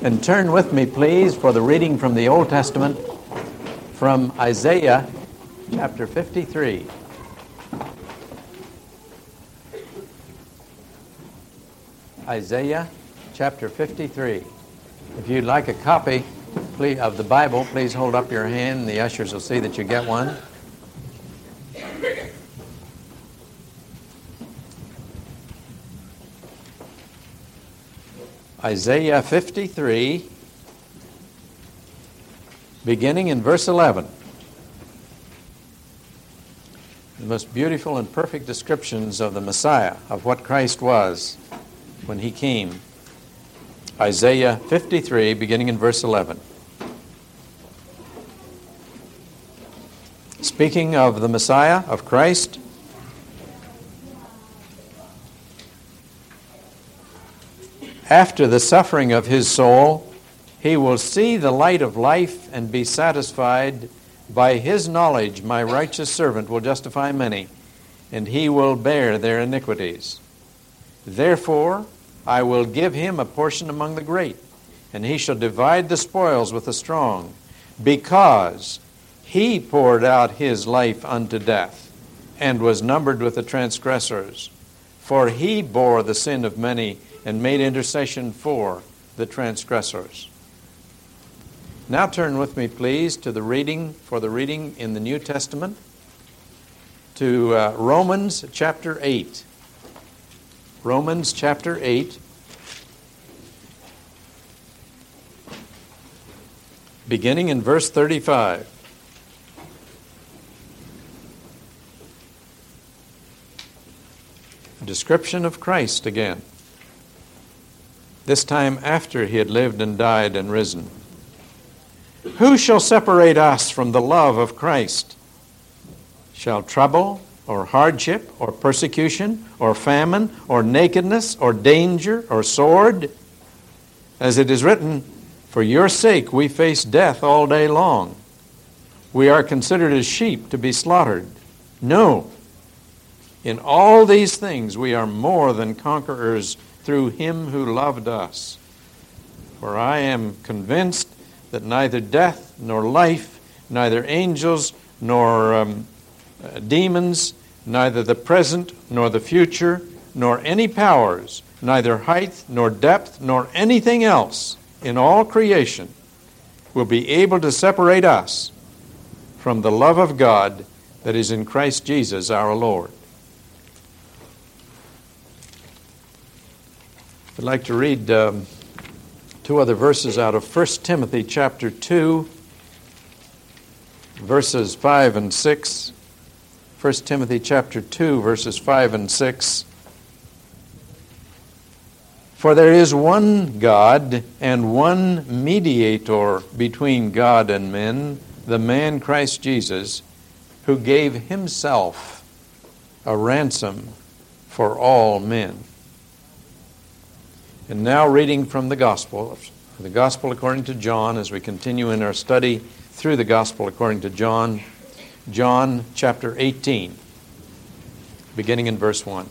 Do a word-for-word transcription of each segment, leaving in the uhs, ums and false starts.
And turn with me, please, for the reading from the Old Testament from Isaiah chapter fifty-three. Isaiah chapter fifty-three. If you'd like a copy please, of the Bible, please hold up your hand and the ushers will see that you get one. Isaiah fifty-three, beginning in verse eleven. The most beautiful and perfect descriptions of the Messiah, of what Christ was when he came. Isaiah fifty-three, beginning in verse eleven. Speaking of the Messiah, of Christ, after the suffering of his soul, he will see the light of life and be satisfied. By his knowledge, my righteous servant will justify many, and he will bear their iniquities. Therefore, I will give him a portion among the great, and he shall divide the spoils with the strong, because he poured out his life unto death, and was numbered with the transgressors. For he bore the sin of many, and made intercession for the transgressors. Now turn with me, please, to the reading, for the reading in the New Testament, to uh, Romans chapter eight. Romans chapter eight, beginning in verse thirty-five. A description of Christ again. This time after he had lived and died and risen. Who shall separate us from the love of Christ? Shall trouble, or hardship, or persecution, or famine, or nakedness, or danger, or sword? As it is written, for your sake we face death all day long. We are considered as sheep to be slaughtered. No. In all these things we are more than conquerors through him who loved us. For I am convinced that neither death nor life, neither angels nor um, uh, demons, neither the present nor the future, nor any powers, neither height nor depth nor anything else in all creation will be able to separate us from the love of God that is in Christ Jesus our Lord. I'd like to read um, two other verses out of First Timothy chapter two, verses five and six. First Timothy chapter two, verses five and six. For there is one God and one mediator between God and men, the man Christ Jesus, who gave himself a ransom for all men. And now reading from the Gospel, the Gospel according to John, as we continue in our study through the Gospel according to John, John chapter eighteen, beginning in verse one.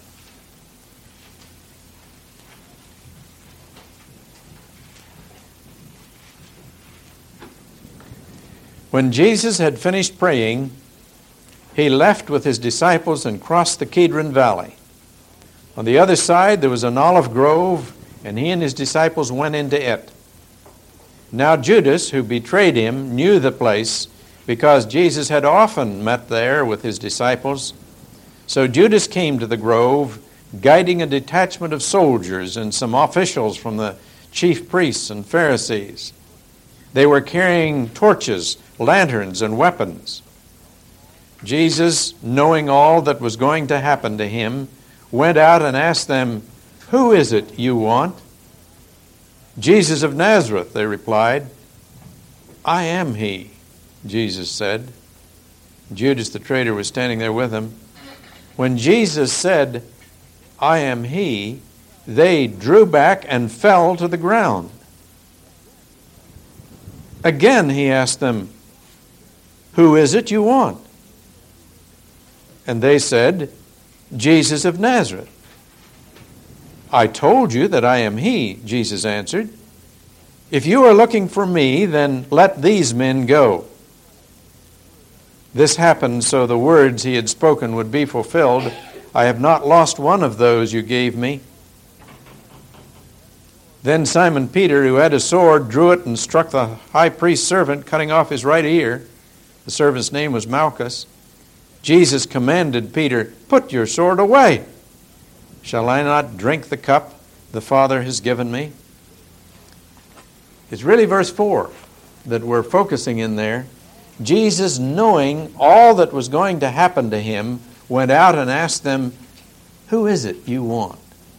When Jesus had finished praying, he left with his disciples and crossed the Kidron Valley. On the other side there was an olive grove, and he and his disciples went into it. Now Judas, who betrayed him, knew the place, because Jesus had often met there with his disciples. So Judas came to the grove, guiding a detachment of soldiers and some officials from the chief priests and Pharisees. They were carrying torches, lanterns, and weapons. Jesus, knowing all that was going to happen to him, went out and asked them, who is it you want? Jesus of Nazareth, they replied. I am he, Jesus said. Judas the traitor was standing there with him. When Jesus said, I am he, they drew back and fell to the ground. Again he asked them, who is it you want? And they said, Jesus of Nazareth. I told you that I am he, Jesus answered. If you are looking for me, then let these men go. This happened so the words he had spoken would be fulfilled. I have not lost one of those you gave me. Then Simon Peter, who had a sword, drew it and struck the high priest's servant, cutting off his right ear. The servant's name was Malchus. Jesus commanded Peter, put your sword away. Shall I not drink the cup the Father has given me? It's really verse four that we're focusing in there. Jesus, knowing all that was going to happen to him, went out and asked them, who is it you want?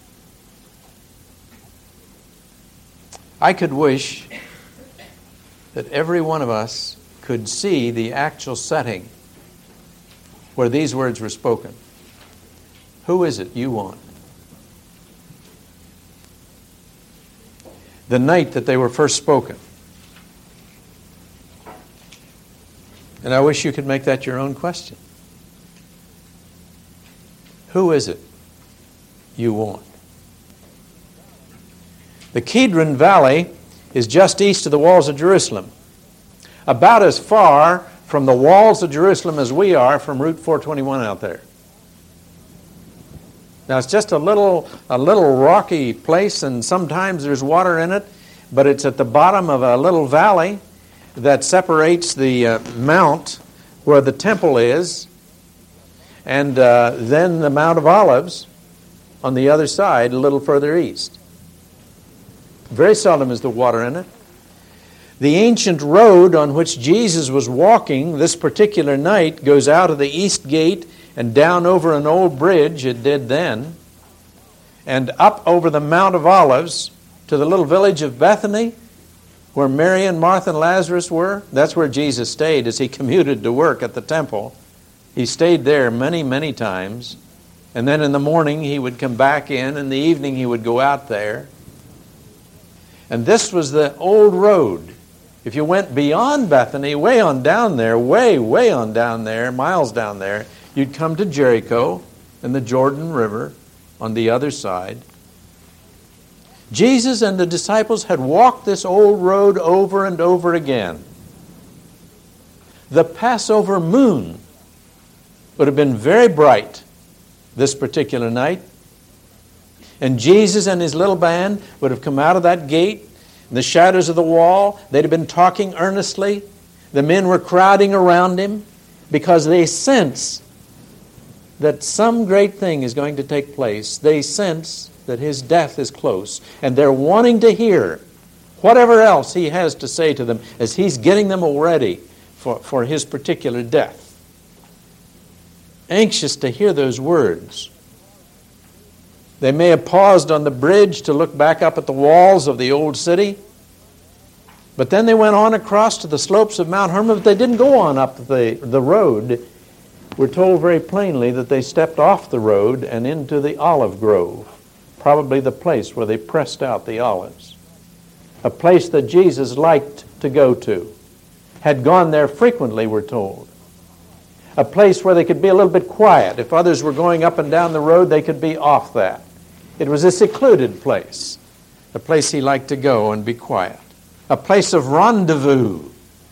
I could wish that every one of us could see the actual setting where these words were spoken. Who is it you want? The night that they were first spoken. And I wish you could make that your own question. Who is it you want? The Kidron Valley is just east of the walls of Jerusalem. About as far from the walls of Jerusalem as we are from Route four twenty-one out there. Now it's just a little a little rocky place, and sometimes there's water in it, but it's at the bottom of a little valley that separates the uh, mount where the temple is, and uh, then the Mount of Olives on the other side, a little further east. Very seldom is the water in it. The ancient road on which Jesus was walking this particular night goes out of the east gate and down over an old bridge, it did then, and up over the Mount of Olives to the little village of Bethany, where Mary and Martha and Lazarus were. That's where Jesus stayed as he commuted to work at the temple. He stayed there many, many times. And then in the morning he would come back in, in the evening he would go out there. And this was the old road. If you went beyond Bethany, way on down there, way, way on down there, miles down there, you'd come to Jericho and the Jordan River on the other side. Jesus and the disciples had walked this old road over and over again. The Passover moon would have been very bright this particular night. And Jesus and his little band would have come out of that gate in the shadows of the wall. They'd have been talking earnestly. The men were crowding around him because they sense that some great thing is going to take place. They sense that his death is close, and they're wanting to hear whatever else he has to say to them as he's getting them ready for, for his particular death. Anxious to hear those words. They may have paused on the bridge to look back up at the walls of the old city, but then they went on across to the slopes of Mount Hermon, but they didn't go on up the, the road. We're told very plainly that they stepped off the road and into the olive grove, probably the place where they pressed out the olives, a place that Jesus liked to go to, had gone there frequently, we're told. A place where they could be a little bit quiet. If others were going up and down the road, they could be off that. It was a secluded place, a place he liked to go and be quiet, a place of rendezvous.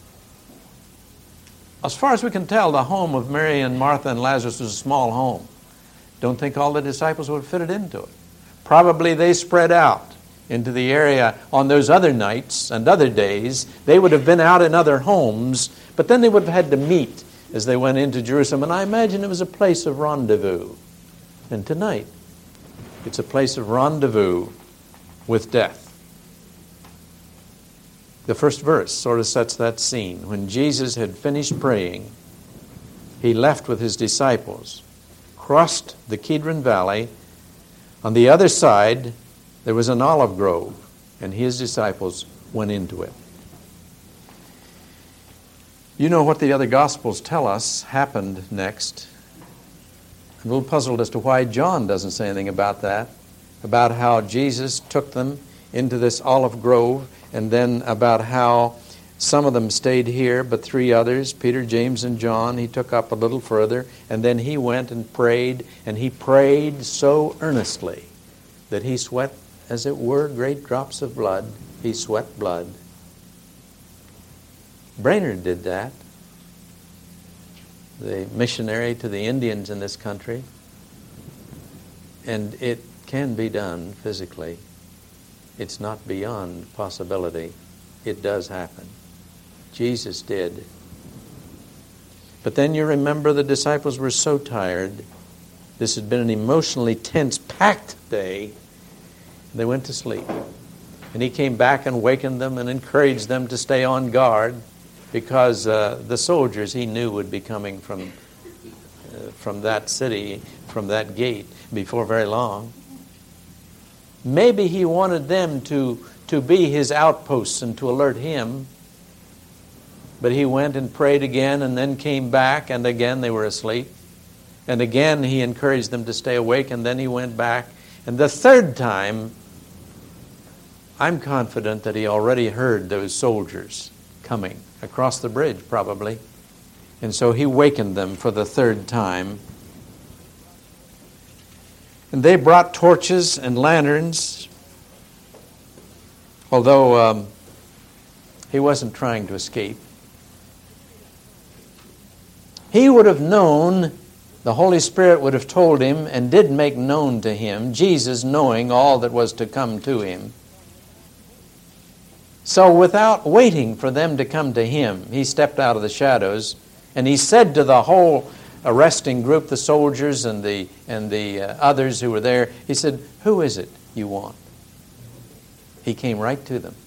As far as we can tell, the home of Mary and Martha and Lazarus was a small home. Don't think all the disciples would have fitted into it. Probably they spread out into the area on those other nights and other days. They would have been out in other homes, but then they would have had to meet as they went into Jerusalem. And I imagine it was a place of rendezvous. And tonight, it's a place of rendezvous with death. The first verse sort of sets that scene. When Jesus had finished praying, he left with his disciples, crossed the Kidron Valley. On the other side, there was an olive grove, and his disciples went into it. You know what the other Gospels tell us happened next. I'm a little puzzled as to why John doesn't say anything about that, about how Jesus took them into this olive grove, and then about how some of them stayed here, but three others, Peter, James, and John, he took up a little further, and then he went and prayed, and he prayed so earnestly that he sweat, as it were, great drops of blood. He sweat blood. Brainerd did that, the missionary to the Indians in this country. And it can be done physically. It's not beyond possibility. It does happen. Jesus did. But then you remember the disciples were so tired. This had been an emotionally tense, packed day. They went to sleep. And he came back and wakened them and encouraged them to stay on guard, because uh, the soldiers he knew would be coming from uh, from that city, from that gate, before very long. Maybe he wanted them to, to be his outposts and to alert him. But he went and prayed again and then came back, and again they were asleep. And again he encouraged them to stay awake, and then he went back. And the third time, I'm confident that he already heard those soldiers coming across the bridge, probably. And so he wakened them for the third time. And they brought torches and lanterns, although um, he wasn't trying to escape. He would have known, the Holy Spirit would have told him and did make known to him, Jesus knowing all that was to come to him. So without waiting for them to come to him, he stepped out of the shadows and he said to the whole arresting group, the soldiers and the and the uh, others who were there, he said, "Who is it you want?" He came right to them.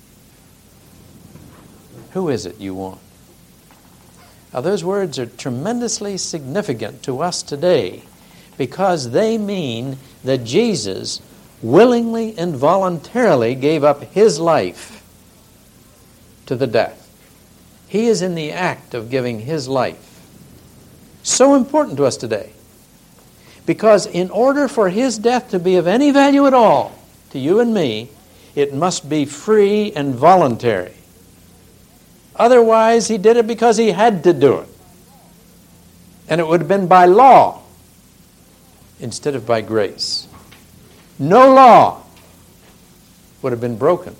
Who is it you want? Now those words are tremendously significant to us today, because they mean that Jesus willingly and voluntarily gave up his life to the death. He is in the act of giving his life. So important to us today, because in order for his death to be of any value at all to you and me, it must be free and voluntary. Otherwise, he did it because he had to do it. And it would have been by law instead of by grace. No law would have been broken.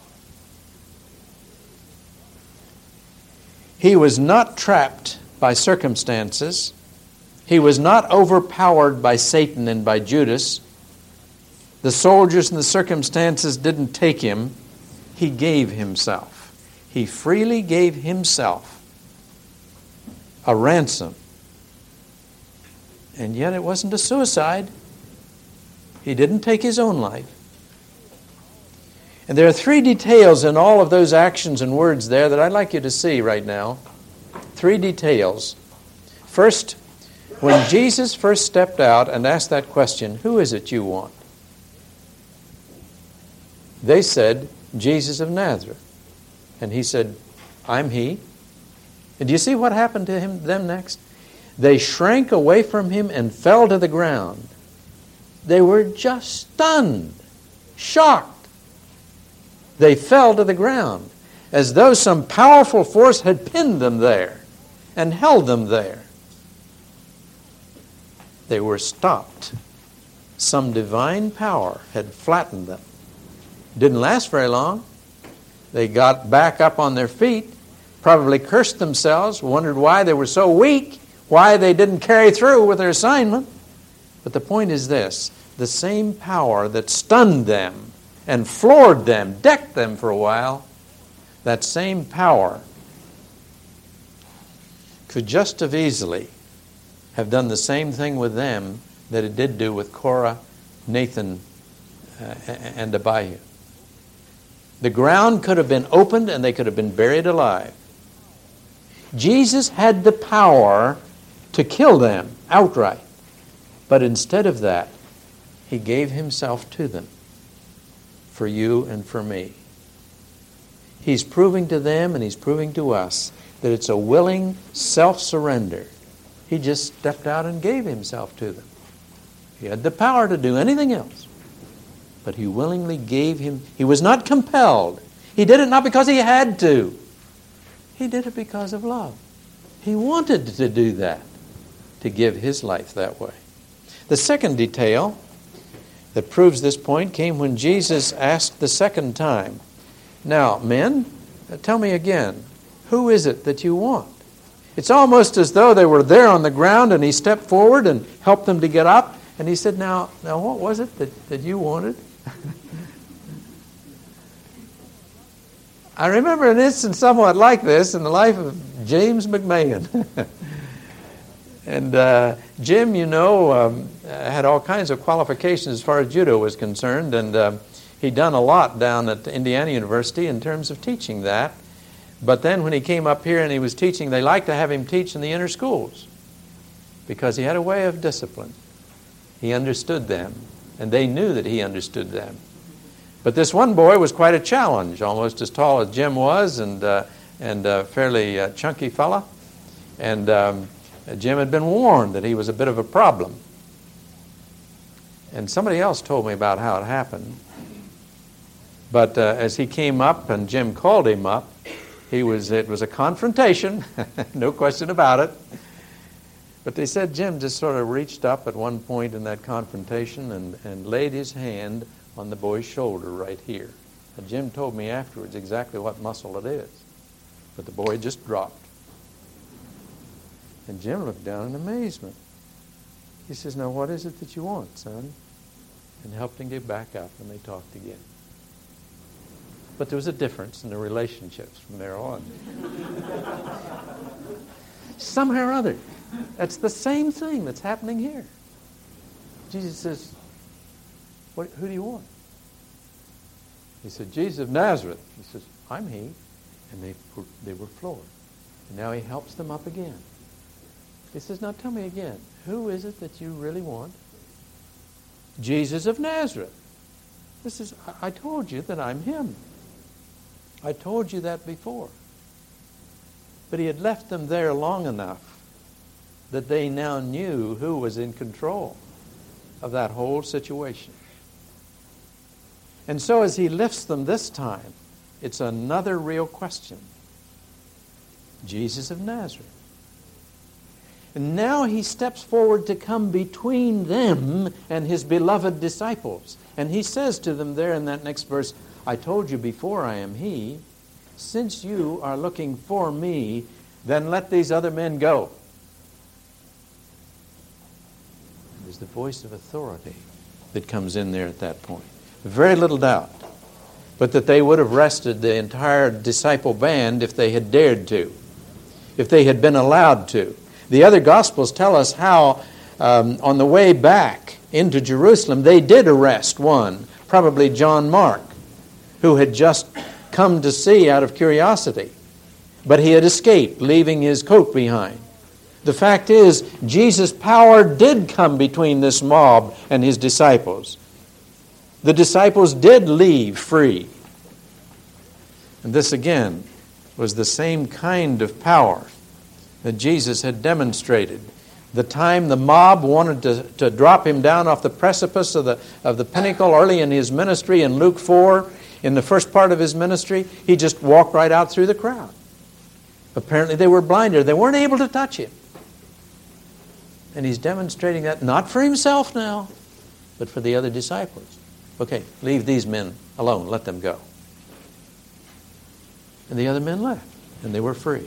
He was not trapped by circumstances. He was not overpowered by Satan and by Judas. The soldiers and the circumstances didn't take him. He gave himself. He freely gave himself a ransom. And yet it wasn't a suicide. He didn't take his own life. And there are three details in all of those actions and words there that I'd like you to see right now. Three details. First, when Jesus first stepped out and asked that question, "Who is it you want?" They said, "Jesus of Nazareth." And he said, "I'm he." And do you see what happened to him, them next? They shrank away from him and fell to the ground. They were just stunned, shocked. They fell to the ground as though some powerful force had pinned them there and held them there. They were stopped. Some divine power had flattened them. Didn't last very long. They got back up on their feet, probably cursed themselves, wondered why they were so weak, why they didn't carry through with their assignment. But the point is this: the same power that stunned them and floored them, decked them for a while, that same power could just as easily have done the same thing with them that it did do with Korah, Nathan, uh, and Abihu. The ground could have been opened and they could have been buried alive. Jesus had the power to kill them outright. But instead of that, he gave himself to them for you and for me. He's proving to them and he's proving to us that it's a willing self-surrender. He just stepped out and gave himself to them. He had the power to do anything else, but he willingly gave him. He was not compelled. He did it not because he had to. He did it because of love. He wanted to do that, to give his life that way. The second detail that proves this point came when Jesus asked the second time, Now, men, tell me again, who is it that you want? It's almost as though they were there on the ground and he stepped forward and helped them to get up. And he said, now, now what was it that, that you wanted? I remember an instance somewhat like this in the life of James McMahon. And uh, Jim, you know, um, had all kinds of qualifications as far as judo was concerned, and uh, he'd done a lot down at Indiana University in terms of teaching that. But then when he came up here and he was teaching, they liked to have him teach in the inner schools because he had a way of discipline. He understood them, and they knew that he understood them. But this one boy was quite a challenge, almost as tall as Jim was, and uh, and a fairly uh, chunky fella. And um, Jim had been warned that he was a bit of a problem. And somebody else told me about how it happened. But uh, as he came up and Jim called him up, he was it was a confrontation, no question about it. But they said Jim just sort of reached up at one point in that confrontation and, and laid his hand on the boy's shoulder right here. And Jim told me afterwards exactly what muscle it is. But the boy just dropped. And Jim looked down in amazement. He says, now what is it that you want, son? And helped him get back up, and they talked again. But there was a difference in the relationships from there on. Somehow or other, that's the same thing that's happening here. Jesus says, what, who do you want? He said, Jesus of Nazareth. He says, I'm he. And they, they were floored. And now he helps them up again. He says, now tell me again, who is it that you really want? Jesus of Nazareth. This is, I told you that I'm him. I told you that before. But he had left them there long enough that they now knew who was in control of that whole situation. And so as he lifts them this time, it's another real question. Jesus of Nazareth. And now he steps forward to come between them and his beloved disciples. And he says to them there in that next verse, I told you before I am he. Since you are looking for me, then let these other men go. There's the voice of authority that comes in there at that point. Very little doubt. But that they would have arrested the entire disciple band if they had dared to. If they had been allowed to. The other Gospels tell us how um, on the way back into Jerusalem, they did arrest one, probably John Mark, who had just come to see out of curiosity. But he had escaped, leaving his coat behind. The fact is, Jesus' power did come between this mob and his disciples. The disciples did leave free. And this again was the same kind of power that Jesus had demonstrated. The time the mob wanted to, to drop him down off the precipice of the, of the pinnacle early in his ministry in Luke four, in the first part of his ministry, he just walked right out through the crowd. Apparently they were blinded. They weren't able to touch him. And he's demonstrating that not for himself now, but for the other disciples. Okay, leave these men alone. Let them go. And the other men left, and they were free.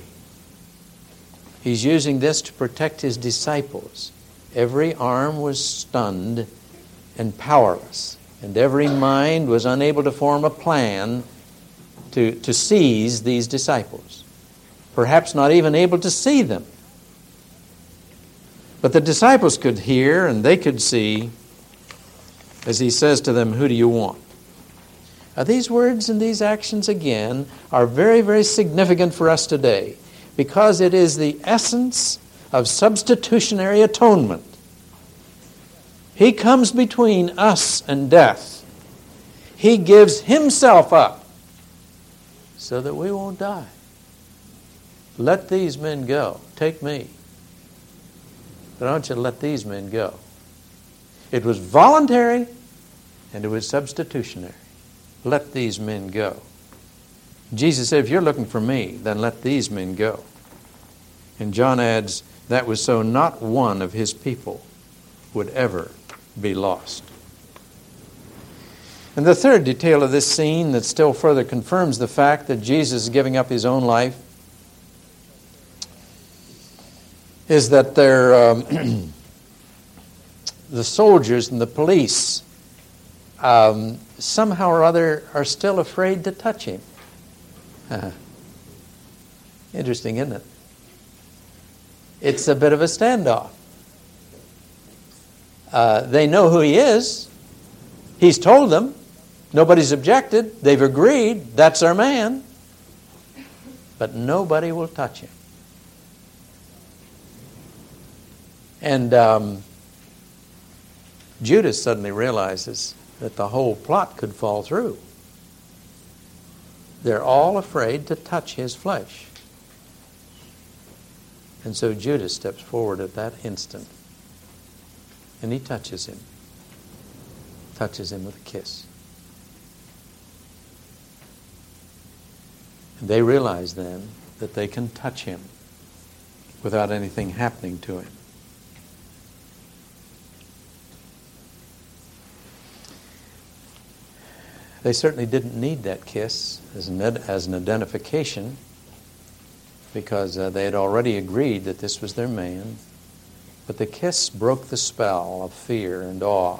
He's using this to protect his disciples. Every arm was stunned and powerless, and every mind was unable to form a plan to, to seize these disciples. Perhaps not even able to see them. But the disciples could hear and they could see as he says to them, who do you want? Now, these words and these actions again are very, very significant for us today, because it is the essence of substitutionary atonement. He comes between us and death. He gives himself up so that we won't die. Let these men go. Take me. But I want you to let these men go. It was voluntary and it was substitutionary. Let these men go. Jesus said, if you're looking for me, then let these men go. And John adds, that was so not one of his people would ever be lost. And the third detail of this scene that still further confirms the fact that Jesus is giving up his own life is that they're, um, the soldiers and the police um, somehow or other are still afraid to touch him. Interesting, isn't it? It's a bit of a standoff. Uh, they know who he is. He's told them. Nobody's objected. They've agreed. That's our man. But nobody will touch him. And um, Judas suddenly realizes that the whole plot could fall through. They're all afraid to touch his flesh. And so Judas steps forward at that instant. And he touches him. Touches him with a kiss. And they realize then that they can touch him without anything happening to him. They certainly didn't need that kiss as an, as an identification, because uh, they had already agreed that this was their man. But the kiss broke the spell of fear and awe.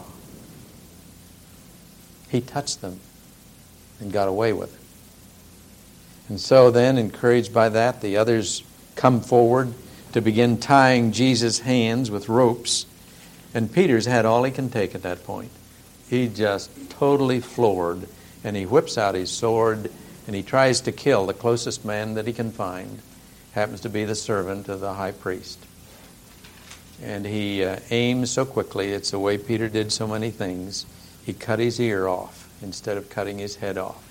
He touched them and got away with it. And so then, encouraged by that, the others come forward to begin tying Jesus' hands with ropes. And Peter's had all he can take at that point. He just totally floored, and he whips out his sword, and he tries to kill the closest man that he can find. Happens to be the servant of the high priest. And he uh, aims so quickly, it's the way Peter did so many things, he cut his ear off instead of cutting his head off.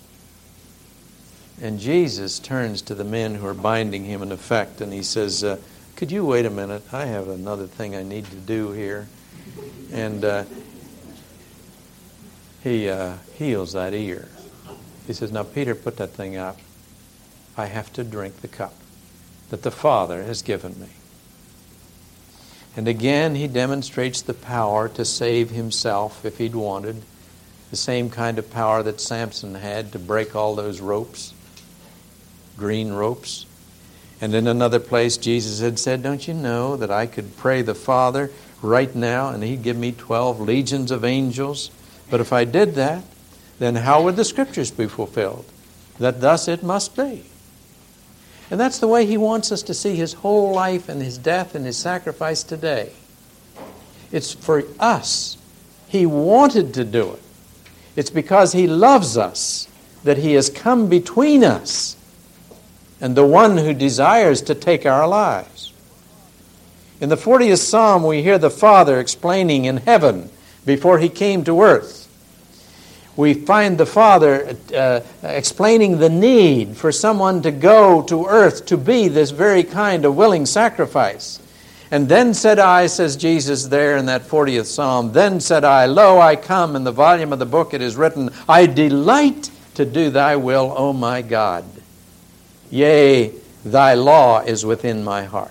And Jesus turns to the men who are binding him in effect, and he says, uh, could you wait a minute? I have another thing I need to do here. And uh, he uh, heals that ear. He says, now Peter, put that thing up. I have to drink the cup that the Father has given me. And again, he demonstrates the power to save himself if he'd wanted. The same kind of power that Samson had to break all those ropes, green ropes. And in another place, Jesus had said, don't you know that I could pray the Father right now and he'd give me twelve legions of angels? But if I did that, then how would the Scriptures be fulfilled? That thus it must be. And that's the way he wants us to see his whole life and his death and his sacrifice today. It's for us. He wanted to do it. It's because he loves us that he has come between us and the one who desires to take our lives. In the fortieth Psalm, we hear the Father explaining in heaven before he came to earth. We find the Father uh, explaining the need for someone to go to earth to be this very kind of willing sacrifice. And then said I, says Jesus there in that fortieth Psalm, then said I, lo, I come. In the volume of the book it is written, I delight to do thy will, O my God. Yea, thy law is within my heart.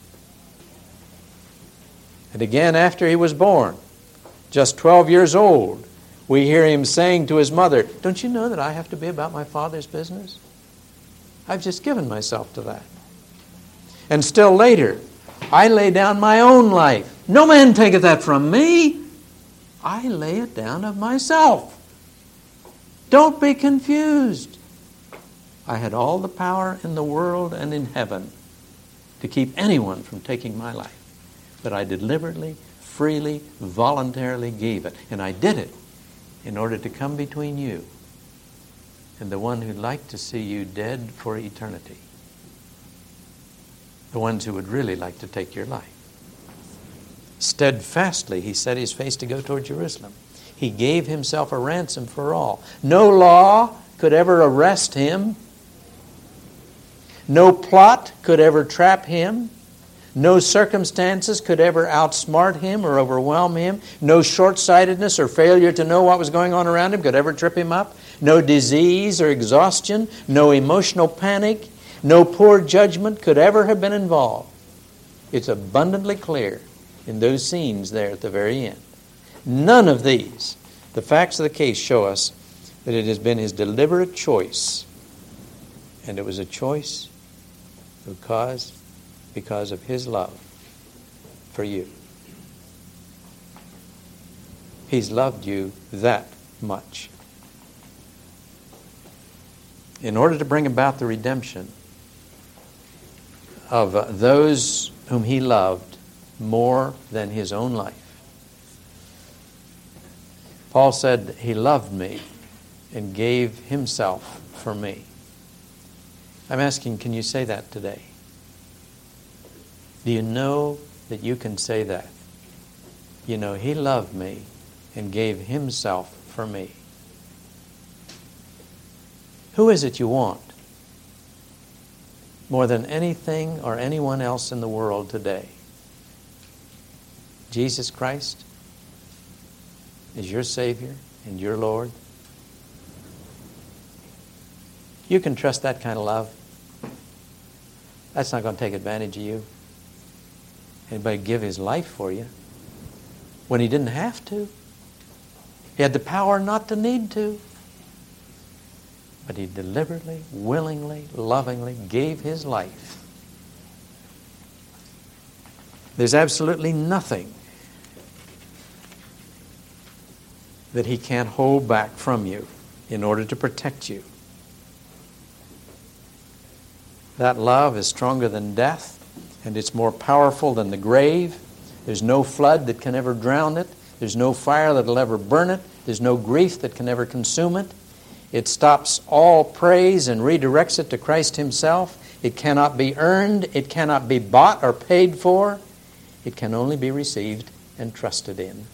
And again, after he was born, just twelve years old, we hear him saying to his mother, don't you know that I have to be about my Father's business? I've just given myself to that. And still later, I lay down my own life. No man taketh that from me. I lay it down of myself. Don't be confused. I had all the power in the world and in heaven to keep anyone from taking my life. But I deliberately, freely, voluntarily gave it. And I did it in order to come between you and the one who'd like to see you dead for eternity. The ones who would really like to take your life. Steadfastly, he set his face to go toward Jerusalem. He gave himself a ransom for all. No law could ever arrest him. No plot could ever trap him. No circumstances could ever outsmart him or overwhelm him. No short-sightedness or failure to know what was going on around him could ever trip him up. No disease or exhaustion, no emotional panic, no poor judgment could ever have been involved. It's abundantly clear in those scenes there at the very end. None of these The facts of the case show us that it has been his deliberate choice, and it was a choice because, because of his love for you. He's loved you that much. In order to bring about the redemption of uh, those whom he loved more than his own life. Paul said, he loved me and gave himself for me. I'm asking, can you say that today? Do you know that you can say that? You know, he loved me and gave himself for me. Who is it you want more than anything or anyone else in the world today? Jesus Christ is your Savior and your Lord. You can trust that kind of love. That's not going to take advantage of you. Anybody give his life for you when he didn't have to? He had the power not to need to. But he deliberately, willingly, lovingly gave his life. There's absolutely nothing that he can't hold back from you in order to protect you. That love is stronger than death, and it's more powerful than the grave. There's no flood that can ever drown it. There's no fire that will ever burn it. There's no grief that can ever consume it. It stops all praise and redirects it to Christ himself. It cannot be earned. It cannot be bought or paid for. It can only be received and trusted in.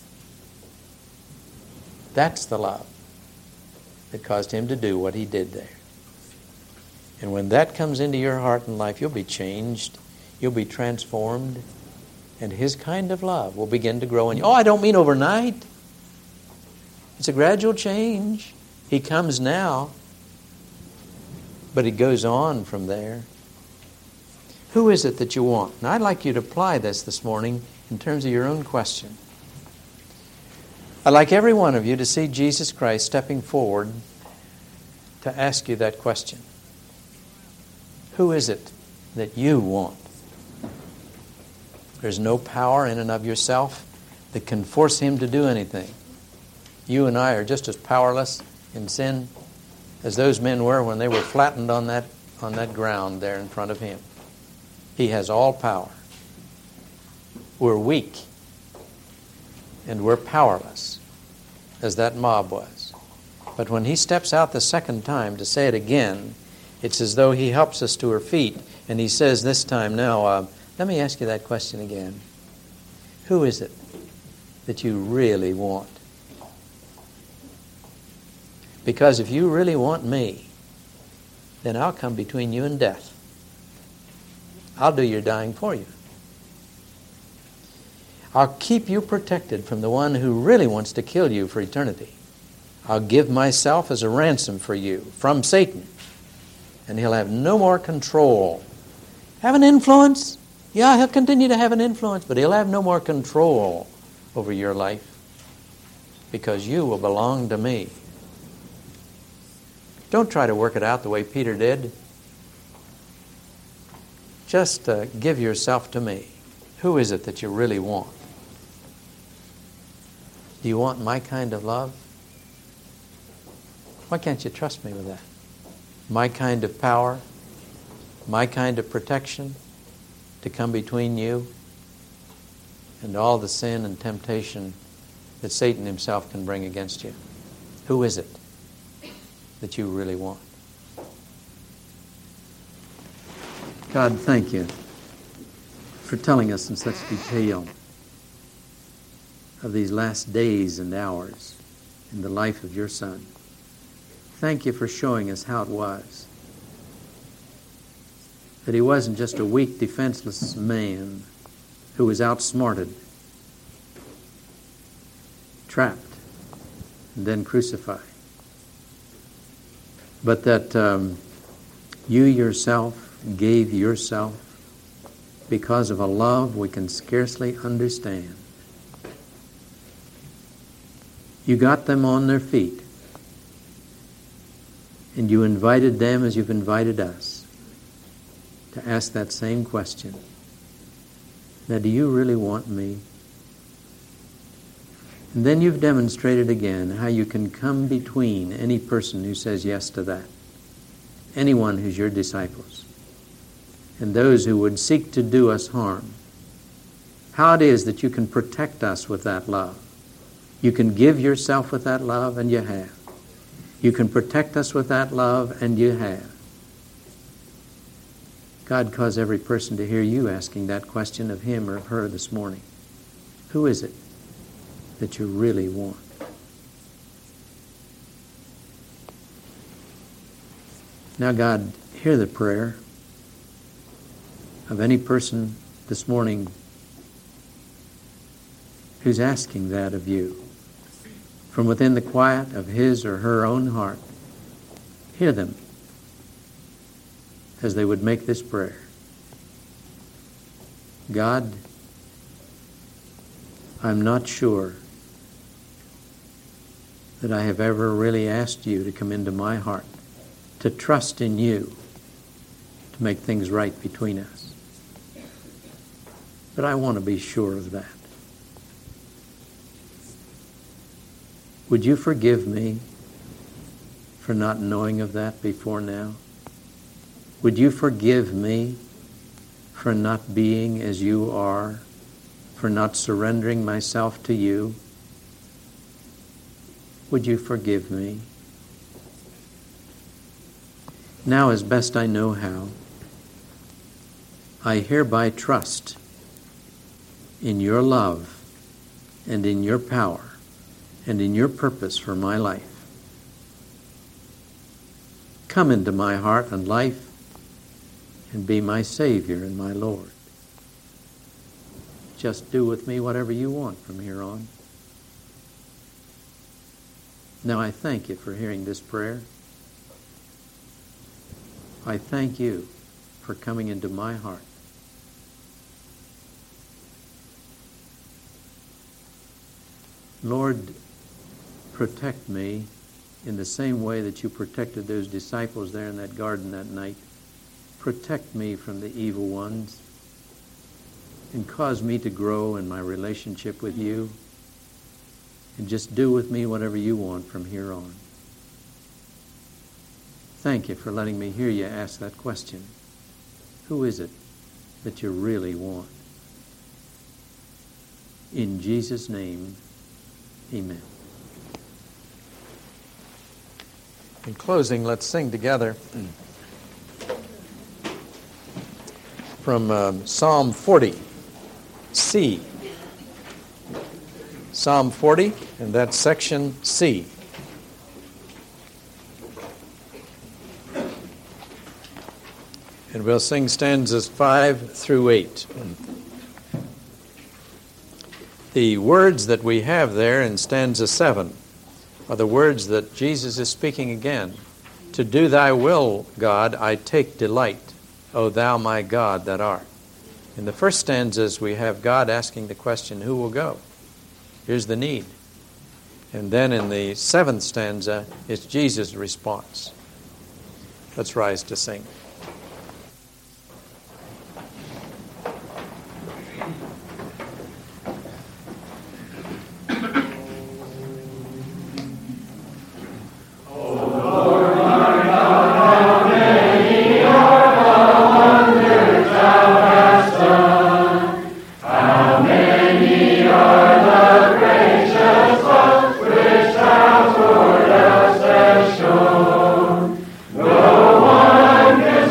That's the love that caused him to do what he did there. And when that comes into your heart and life, you'll be changed. You'll be transformed. And his kind of love will begin to grow in you. Oh, I don't mean overnight. It's a gradual change. He comes now, but it goes on from there. Who is it that you want? Now, I'd like you to apply this this morning in terms of your own question. I'd like every one of you to see Jesus Christ stepping forward to ask you that question. Who is it that you want? There's no power in and of yourself that can force him to do anything. You and I are just as powerless in sin as those men were when they were flattened on that, on that ground there in front of him. He has all power. We're weak and we're powerless, as that mob was. But when he steps out the second time to say it again, it's as though he helps us to our feet. And he says this time, now, uh, let me ask you that question again. Who is it that you really want? Because if you really want me, then I'll come between you and death. I'll do your dying for you. I'll keep you protected from the one who really wants to kill you for eternity. I'll give myself as a ransom for you from Satan. And he'll have no more control. Have an influence? Yeah, he'll continue to have an influence, but he'll have no more control over your life because you will belong to me. Don't try to work it out the way Peter did. Just uh, give yourself to me. Who is it that you really want? Do you want my kind of love? Why can't you trust me with that? My kind of power, my kind of protection to come between you and all the sin and temptation that Satan himself can bring against you. Who is it that you really want? God, thank you for telling us in such detail of these last days and hours in the life of your Son. Thank you for showing us how it was. That he wasn't just a weak, defenseless man who was outsmarted, trapped, and then crucified. But that um, you yourself gave yourself because of a love we can scarcely understand. You got them on their feet. And you invited them as you've invited us to ask that same question. Now, do you really want me? And then you've demonstrated again how you can come between any person who says yes to that, anyone who's your disciples, and those who would seek to do us harm. How it is that you can protect us with that love. You can give yourself with that love, and you have. You can protect us with that love, and you have. God, cause every person to hear you asking that question of him or of her this morning. Who is it that you really want? Now, God, hear the prayer of any person this morning who's asking that of you. From within the quiet of his or her own heart, hear them as they would make this prayer. God, I'm not sure that I have ever really asked you to come into my heart, to trust in you to make things right between us. But I want to be sure of that. Would you forgive me for not knowing of that before now? Would you forgive me for not being as you are, for not surrendering myself to you? Would you forgive me? Now, as best I know how, I hereby trust in your love and in your power and in your purpose for my life. Come into my heart and life and be my Savior and my Lord. Just do with me whatever you want from here on. Now, I thank you for hearing this prayer. I thank you for coming into my heart. Lord, protect me in the same way that you protected those disciples there in that garden that night. Protect me from the evil ones and cause me to grow in my relationship with you, and just do with me whatever you want from here on. Thank you for letting me hear you ask that question. Who is it that you really want? In Jesus' name, amen. In closing, let's sing together from um, Psalm forty, C. Psalm forty, and that's section C. And we'll sing stanzas five through eight. The words that we have there in stanza seven are the words that Jesus is speaking again. To do thy will, God, I take delight, O thou my God that art. In the first stanzas, we have God asking the question, who will go? Here's the need. And then in the seventh stanza, it's Jesus' response. Let's rise to sing. No one can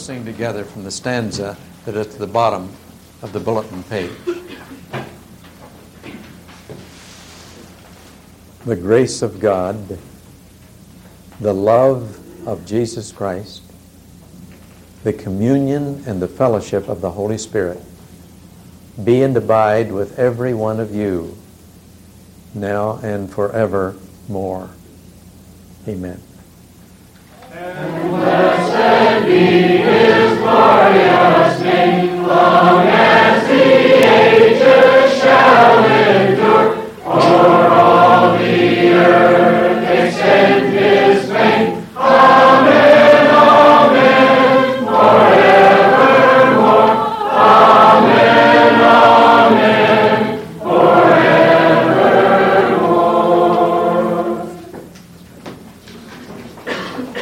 sing together from the stanza that is at the bottom of the bulletin page. The grace of God, the love of Jesus Christ, the communion and the fellowship of the Holy Spirit be and abide with every one of you now and forevermore. Amen.